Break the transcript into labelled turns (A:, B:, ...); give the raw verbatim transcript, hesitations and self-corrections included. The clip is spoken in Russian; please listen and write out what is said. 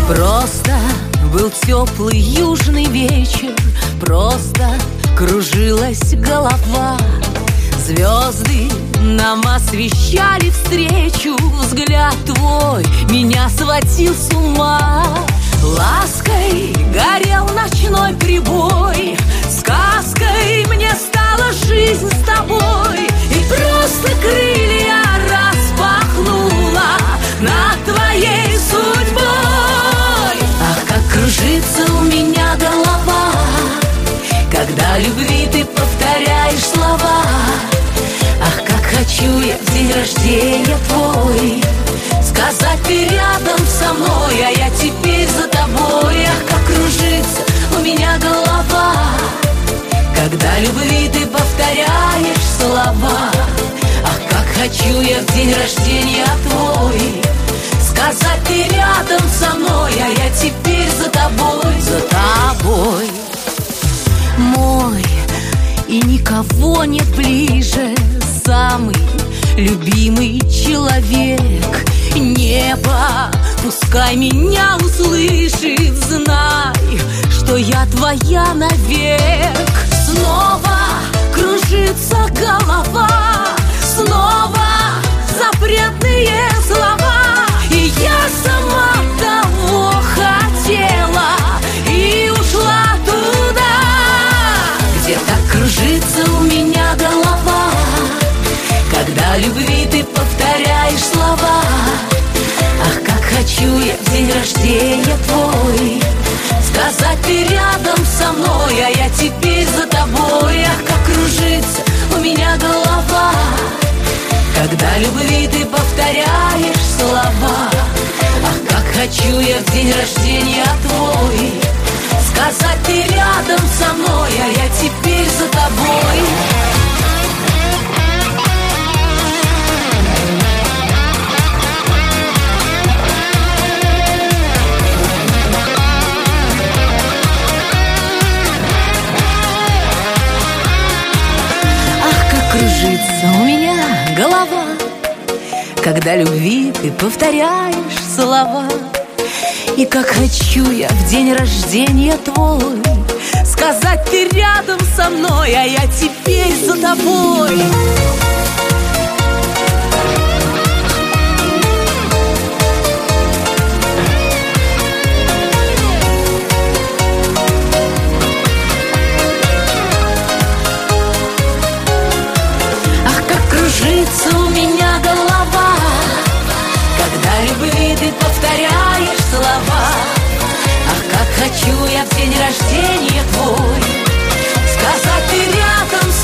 A: Просто был теплый южный вечер, просто кружилась голова. Звезды нам освещали встречу, взгляд твой меня сводил с ума. Лаской горел ночной прибой, сказкой мне стала жизнь с тобой. И просто крылья распахнула над твоей судьбой. Ах, как кружится у меня голова, когда любви ты повторяешь слова. Ах, как хочу я в день рождения твой сказать: ты рядом со мной, а я теперь за тобой. Ах, как кружится у меня голова, когда любви ты повторяешь слова. Ах, как хочу я в день рождения твой сказать: ты рядом со мной, а я теперь за тобой, за тобой. Мой, и никого нет ближе, самый любимый человек. Небо, пускай меня услышит, знай, что я твоя навек. Снова кружится голова, снова запретные слова, и я сама того хотела и ушла туда, где так кружится у меня голова, когда любви ты повторяешь слова. Ах, как хочу я в день рождения твой сказать: ты рядом со мной, а я теперь за тобой. Ах, как кружится у меня голова, когда любви ты повторяешь слова. Ах, как хочу я в день рождения твой сказать: ты рядом со мной, а я теперь за тобой. Кружится у меня голова, когда любви ты повторяешь слова. И как хочу я в день рождения твой сказать: ты рядом со мной, а я теперь за тобой. Кружится у меня голова, когда любви ты повторяешь слова. Ах, как хочу я в день рождения твой сказать: ты рядом